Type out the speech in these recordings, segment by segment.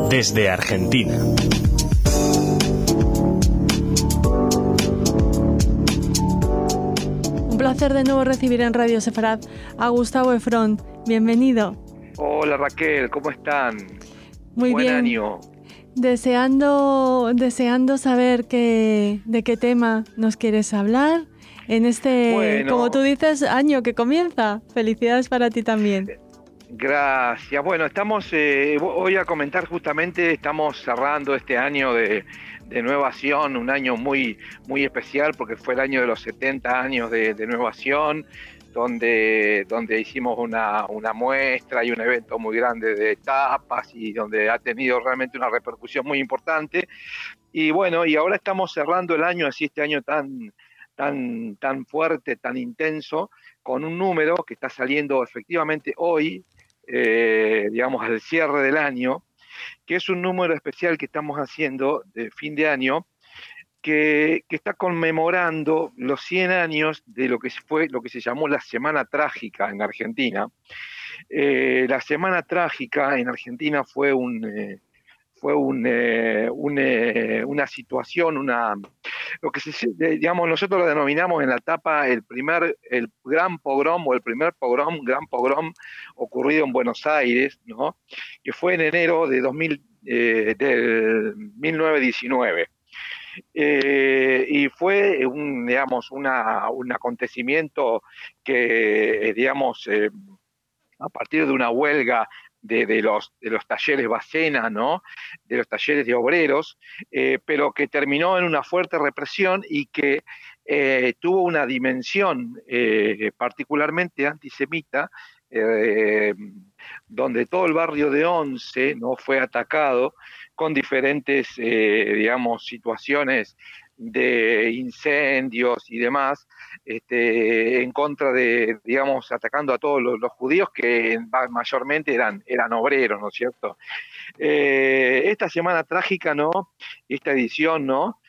desde Argentina. Un placer de nuevo recibir en Radio Sefarad a Gustavo Efrón. Bienvenido. Hola Raquel, ¿cómo están? Muy Buen bien. año. Deseando saber de qué tema nos quieres hablar en este, como tú dices, año que comienza. Felicidades para ti también. Gracias. Bueno, estamos, voy a comentar justamente, estamos cerrando este año de Nuevación, un año muy, muy especial porque fue el año de los 70 años de Nuevación, donde hicimos una muestra y un evento muy grande de tapas y donde ha tenido realmente una repercusión muy importante. Y bueno, y ahora estamos cerrando el año, así este año tan fuerte, tan intenso, con un número que está saliendo efectivamente hoy, digamos al cierre del año, que es un número especial que estamos haciendo de fin de año, que está conmemorando los 100 años de lo que se llamó la Semana Trágica en Argentina. La Semana Trágica en Argentina fue una situación, lo que digamos, nosotros lo denominamos en la tapa el gran pogrom o el primer gran pogrom ocurrido en Buenos Aires, ¿no? Que fue en enero de del 1919. Y fue un acontecimiento que, a partir de una huelga de los talleres Bacena, ¿no? De los talleres de obreros, pero que terminó en una fuerte represión y que tuvo una dimensión particularmente antisemita, donde todo el barrio de Once, ¿no? Fue atacado con diferentes, situaciones de incendios y demás, en contra de, atacando a todos los judíos que mayormente eran obreros, ¿no es cierto? Esta Semana Trágica, ¿no? Esta edición, ¿no?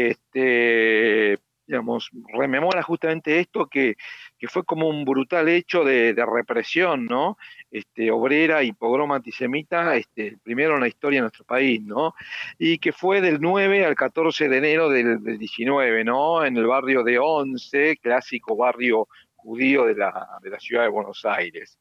Rememora justamente esto que fue como un brutal hecho de represión, ¿no? Obrera y pogrom antisemita, primero en la historia de nuestro país, ¿no? Y que fue del 9 al 14 de enero del 19, ¿no? En el barrio de Once, clásico barrio judío de la ciudad de Buenos Aires.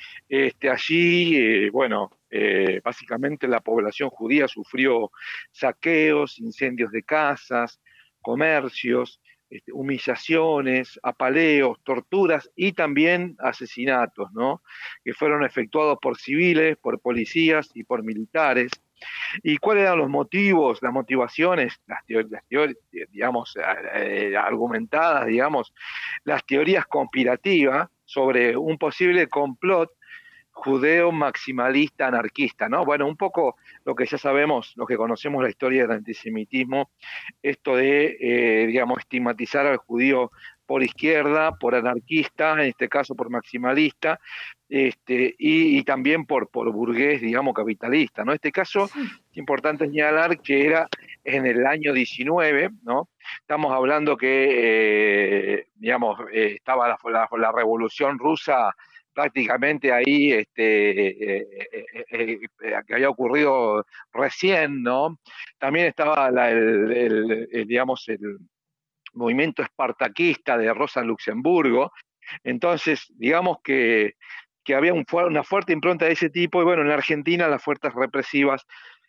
Allí, básicamente la población judía sufrió saqueos, incendios de casas, comercios, humillaciones, apaleos, torturas y también asesinatos, ¿no? Que fueron efectuados por civiles, por policías y por militares. ¿Y cuáles eran los motivos, las motivaciones, las teorías, argumentadas, las teorías conspirativas sobre un posible complot judeo maximalista anarquista, ¿no? Bueno, un poco lo que ya sabemos, los que conocemos la historia del antisemitismo, esto de, estigmatizar al judío por izquierda, por anarquista, en este caso por maximalista, y también por burgués, capitalista, ¿no? En este caso, es importante señalar que era en el año 19, ¿no? Estamos hablando que, estaba la Revolución Rusa prácticamente ahí, que había ocurrido recién, ¿no? También estaba el movimiento espartaquista de Rosa Luxemburgo. Entonces, digamos que había una fuerte impronta de ese tipo, y bueno, en la Argentina las fuerzas represivas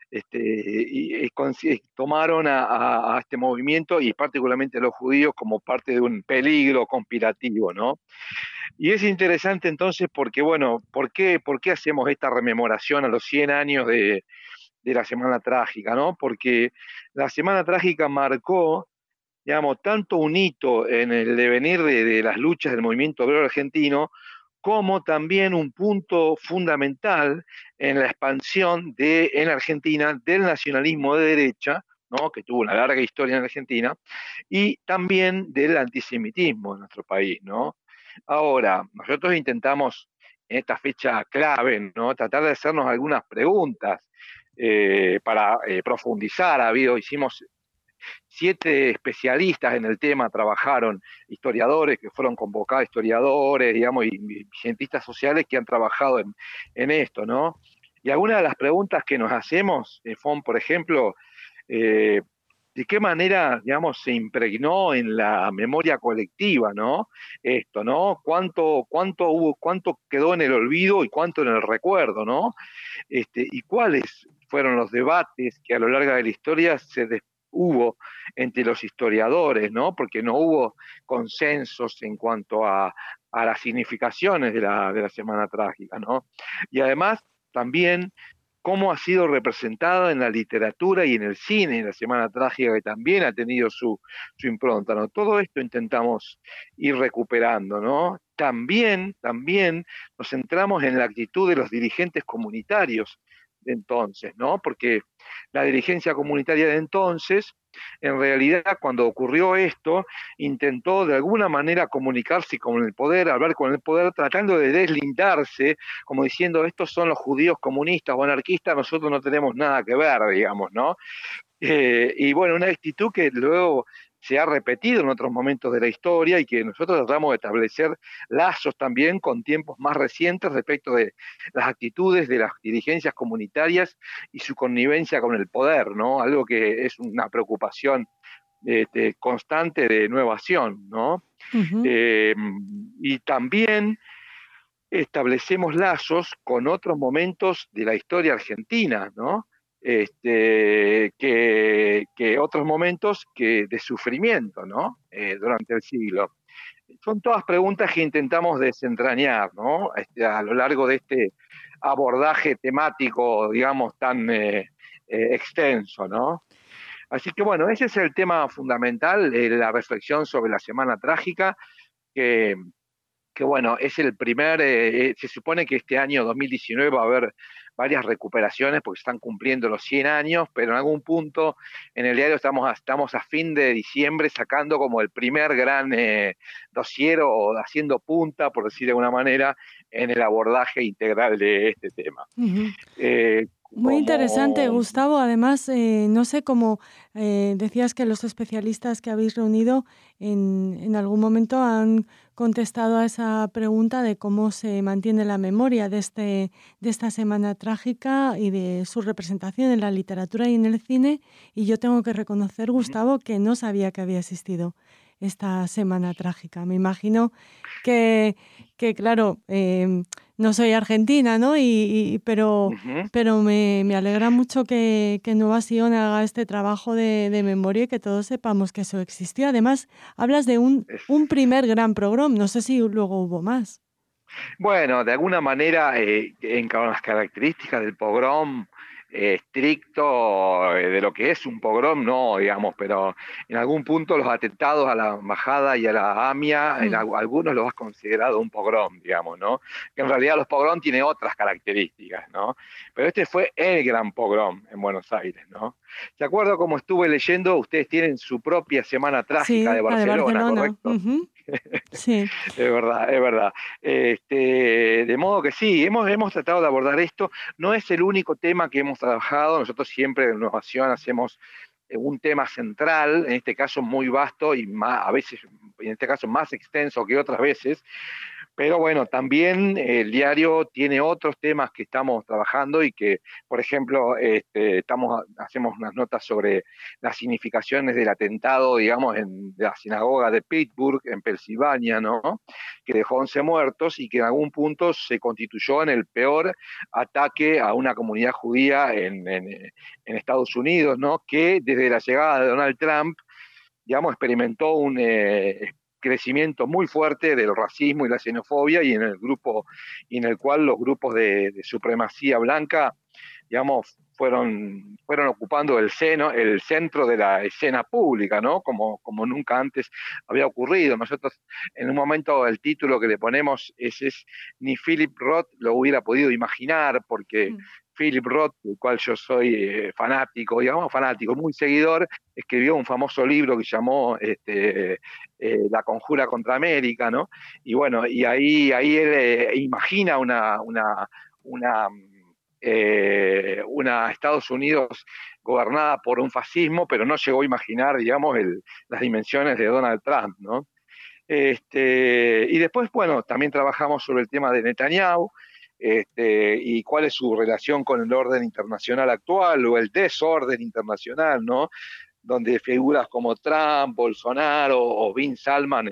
tomaron a este movimiento, y particularmente a los judíos, como parte de un peligro conspirativo, ¿no? Y es interesante entonces porque, bueno, ¿por qué hacemos esta rememoración a los 100 años de la Semana Trágica, ¿no? Porque la Semana Trágica marcó, tanto un hito en el devenir de las luchas del movimiento obrero argentino, como también un punto fundamental en la expansión en Argentina del nacionalismo de derecha, ¿no? Que tuvo una larga historia en Argentina, y también del antisemitismo en nuestro país, ¿no? Ahora, nosotros intentamos en esta fecha clave, ¿no? Tratar de hacernos algunas preguntas para profundizar. Hicimos 7 especialistas en el tema, trabajaron historiadores que fueron convocados, historiadores, y cientistas sociales que han trabajado en esto, ¿no? Y algunas de las preguntas que nos hacemos, Fon, por ejemplo, eh, ¿de qué manera, digamos, se impregnó en la memoria colectiva, ¿no? Esto, ¿no? ¿Cuánto quedó en el olvido y cuánto en el recuerdo, ¿no? Y cuáles fueron los debates que a lo largo de la historia hubo entre los historiadores, ¿no? Porque no hubo consensos en cuanto a las significaciones de la Semana Trágica, ¿no? Y además también cómo ha sido representada en la literatura y en el cine en la Semana Trágica, que también ha tenido su impronta, ¿no? Todo esto intentamos ir recuperando, ¿no? También nos centramos en la actitud de los dirigentes comunitarios de entonces, ¿no? Porque la dirigencia comunitaria de entonces, en realidad, cuando ocurrió esto, intentó de alguna manera comunicarse con el poder, hablar con el poder, tratando de deslindarse, como diciendo, estos son los judíos comunistas o anarquistas, nosotros no tenemos nada que ver, digamos, ¿no? Y bueno, una actitud que luego se ha repetido en otros momentos de la historia y que nosotros tratamos de establecer lazos también con tiempos más recientes respecto de las actitudes de las dirigencias comunitarias y su connivencia con el poder, ¿no? Algo que es una preocupación constante de Nueva Acción, ¿no? Uh-huh. Y también establecemos lazos con otros momentos de la historia argentina, ¿no? Que otros momentos de sufrimiento, ¿no? Durante el siglo. Son todas preguntas que intentamos desentrañar, ¿no? A lo largo de este abordaje temático, digamos, tan extenso, ¿no? Así que bueno, ese es el tema fundamental, la reflexión sobre la Semana Trágica, que bueno, es el primer, se supone que este año 2019 va a haber varias recuperaciones porque están cumpliendo los 100 años, pero en algún punto en el diario estamos a fin de diciembre sacando como el primer gran dossier o haciendo punta, por decir de alguna manera, en el abordaje integral de este tema. Uh-huh. Muy interesante, Gustavo. Además, no sé cómo decías que los especialistas que habéis reunido en algún momento han contestado a esa pregunta de cómo se mantiene la memoria de esta Semana Trágica y de su representación en la literatura y en el cine. Y yo tengo que reconocer, Gustavo, que no sabía que había existido esta Semana Trágica. Me imagino que claro, no soy argentina, ¿no? Pero me alegra mucho que Nueva Sion haga este trabajo de memoria y que todos sepamos que eso existió. Además, hablas de un primer gran pogrom. No sé si luego hubo más. Bueno, de alguna manera, con las características del pogrom estricto de lo que es un pogrom, no, digamos, pero en algún punto los atentados a la embajada y a la AMIA, en algunos los has considerado un pogrom, digamos, ¿no? Que en realidad los pogrom tienen otras características, ¿no? Pero este fue el gran pogrom en Buenos Aires, ¿no? ¿Se acuerdan cómo estuve leyendo? Ustedes tienen su propia Semana Trágica de Barcelona, ¿correcto? Uh-huh. Sí. Es verdad, es verdad. De modo que sí, hemos tratado de abordar esto. No es el único tema que hemos trabajado. Nosotros siempre en Innovación hacemos un tema central, en este caso muy vasto y a veces, en este caso más extenso que otras veces. Pero bueno, también el diario tiene otros temas que estamos trabajando y que, por ejemplo, hacemos unas notas sobre las significaciones del atentado, digamos, de la sinagoga de Pittsburgh, en Pensilvania, ¿no? Que dejó 11 muertos y que en algún punto se constituyó en el peor ataque a una comunidad judía en Estados Unidos, ¿no? Que desde la llegada de Donald Trump, digamos, experimentó un crecimiento muy fuerte del racismo y la xenofobia y en el cual los grupos de supremacía blanca, digamos, fueron ocupando el centro de la escena pública, ¿no? Como nunca antes había ocurrido. Nosotros, en un momento, el título que le ponemos es ni Philip Roth lo hubiera podido imaginar, porque Philip Roth, del cual yo soy fanático, muy seguidor, escribió un famoso libro que llamó La Conjura contra América, ¿no? Y bueno, y ahí él imagina una Estados Unidos gobernada por un fascismo, pero no llegó a imaginar, digamos, las dimensiones de Donald Trump, ¿no? Y después, bueno, también trabajamos sobre el tema de Netanyahu, y cuál es su relación con el orden internacional actual o el desorden internacional, ¿no? Donde figuras como Trump, Bolsonaro o Bin Salman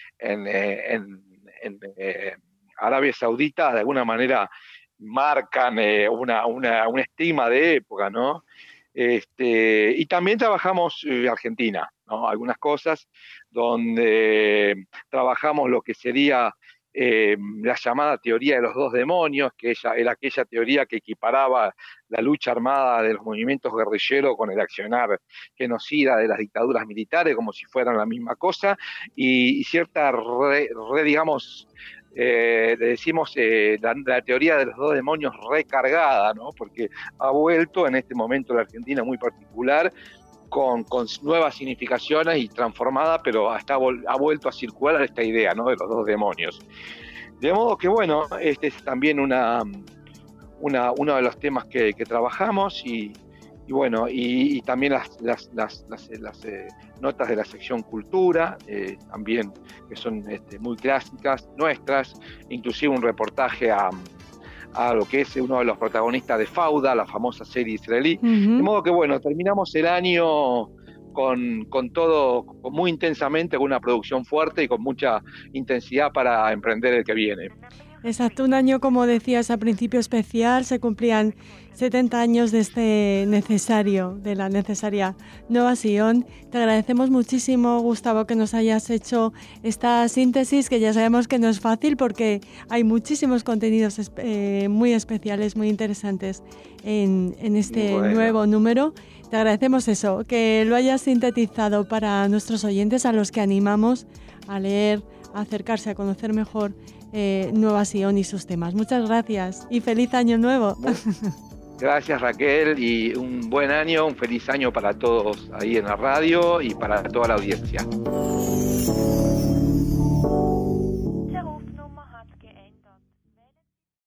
en Arabia Saudita de alguna manera marcan una estima de época, ¿no? Y también trabajamos Argentina, ¿no? Algunas cosas donde trabajamos lo que sería la llamada teoría de los dos demonios, que era aquella teoría que equiparaba la lucha armada de los movimientos guerrilleros con el accionar genocida de las dictaduras militares, como si fueran la misma cosa, y cierta digamos, le decimos la teoría de los dos demonios recargada, ¿no? Porque ha vuelto en este momento la Argentina muy particular, con nuevas significaciones y transformada, pero ha vuelto a circular esta idea, ¿no? De los dos demonios. De modo que, bueno, este es también uno de los temas que trabajamos y bueno, y también las notas de la sección cultura, también que son muy clásicas nuestras, inclusive un reportaje a lo que es uno de los protagonistas de Fauda, la famosa serie israelí. Uh-huh. De modo que, bueno, terminamos el año con todo muy intensamente, con una producción fuerte y con mucha intensidad para emprender el que viene. Exacto, un año, como decías, a principio especial, se cumplían 70 años de la necesaria Nueva Sion. Te agradecemos muchísimo, Gustavo, que nos hayas hecho esta síntesis, que ya sabemos que no es fácil porque hay muchísimos contenidos muy especiales, muy interesantes en este nuevo número. Te agradecemos eso, que lo hayas sintetizado para nuestros oyentes, a los que animamos a leer, a acercarse, a conocer mejor Nueva Sion y sus temas. Muchas gracias y feliz año nuevo. Gracias, Raquel, y un buen año, un feliz año para todos ahí en la radio y para toda la audiencia.